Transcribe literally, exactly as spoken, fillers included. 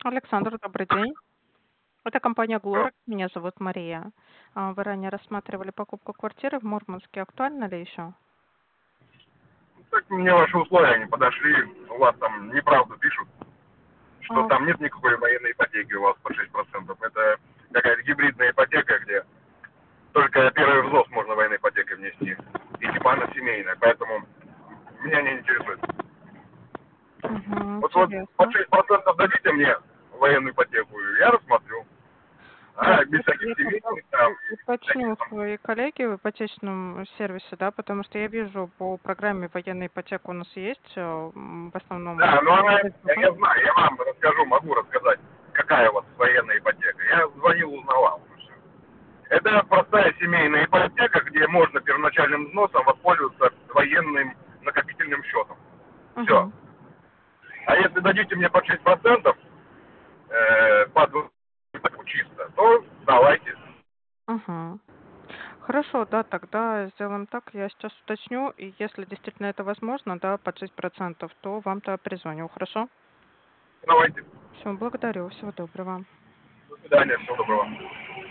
Александр, добрый день. Это компания Да. Глорекс. Меня зовут Мария. А, Вы ранее рассматривали покупку квартиры в Мурманске. Актуально ли еще? Так мне ваши условия не подошли. У вас там неправду пишут, что А, там нет никакой военной ипотеки у вас по шесть процентов. Это какая-то гибридная ипотека, где только первый взнос можно военной ипотекой внести. И типа она семейная, поэтому меня не интересует. мгм, Вот вот под интересно. шесть процентов дадите мне военную ипотеку, я рассмотрю. Да, А без давайте всяких я тогда семейных там, у- всяких уточню там. свои коллеги в ипотечном сервисе, да, потому что я вижу по программе военная ипотека у нас есть, э, м, в основном. Да, но она, я, Ага. я знаю, я вам расскажу, могу рассказать, какая у вас военная ипотека. Я звонил, узнавал. Всё. Это простая семейная ипотека, где можно первоначальным взносом воспользоваться военным накопительным счетом. Все. Мгм, А если дадите мне по шесть процентов э, под ипотеку чисто, то давайте. мгм. Хорошо, да, тогда сделаем так. Я сейчас уточню, и если действительно это возможно, да, под шесть процентов, то вам-то перезвоню, хорошо? Давайте. Все, благодарю, всего доброго. До свидания, всего доброго.